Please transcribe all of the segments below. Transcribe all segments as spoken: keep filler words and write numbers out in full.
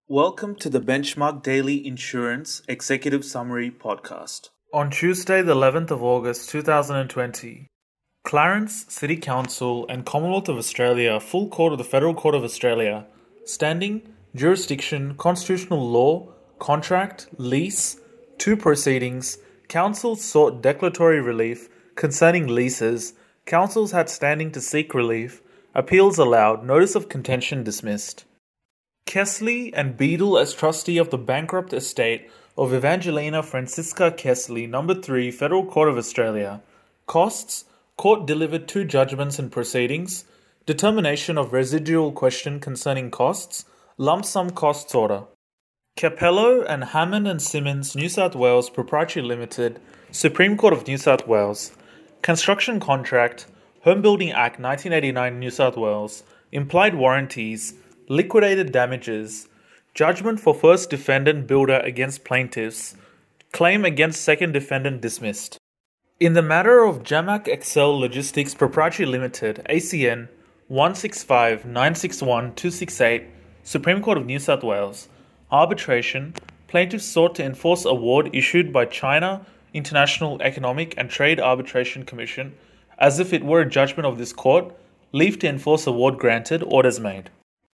Welcome to the Benchmark Daily Insurance Executive Summary Podcast. On Tuesday, the eleventh of August two thousand twenty, Clarence City Council and Commonwealth of Australia, Full Court of the Federal Court of Australia, Standing, Jurisdiction, Constitutional Law, Contract, Lease, two proceedings. Councils sought declaratory relief concerning leases. Councils had standing to seek relief. Appeals allowed. Notice of contention dismissed. Kessley and Beadle as trustee of the bankrupt estate of Evangelina Francisca Kessley, Number three, Federal Court of Australia. Costs: Court delivered two judgments and proceedings. Determination of residual question concerning costs. Lump sum costs order. Capello and Hammond and Simmons, New South Wales Proprietary Limited, Supreme Court of New South Wales. Construction contract, Home Building Act nineteen eighty-nine, New South Wales. Implied warranties. Liquidated damages, judgment for first defendant builder against plaintiffs, claim against second defendant dismissed. In the matter of Jamac Excel Logistics Proprietary Limited, A C N one six five nine six one two six eight, Supreme Court of New South Wales, arbitration, plaintiffs sought to enforce award issued by China International Economic and Trade Arbitration Commission as if it were a judgment of this court, leave to enforce award granted, orders made.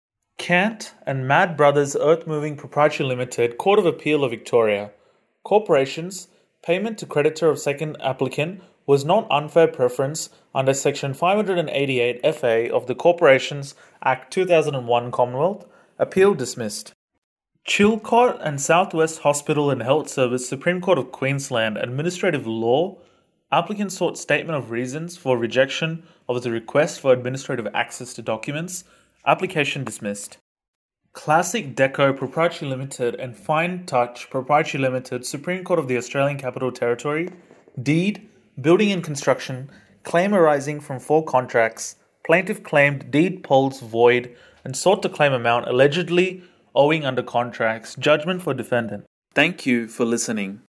Cant and Mad Brothers Earth Moving Proprietary Limited, Court of Appeal of Victoria. Corporations, payment to creditor of second applicant was not unfair preference under Section five eighty-eight F A of the Corporations Act two thousand one Commonwealth. Appeal dismissed. Chilcot and Southwest Hospital and Health Service, Supreme Court of Queensland, Administrative Law. Applicant sought statement of reasons for rejection of the request for administrative access to documents. Application dismissed. Classic Deco Proprietary Limited and Fine Touch Proprietary Limited, Supreme Court of the Australian Capital Territory. Deed, Building and Construction, claim arising from four contracts. Plaintiff claimed deed polls void and sought to claim amount allegedly owing under contracts. Judgment for defendant. Thank you for listening.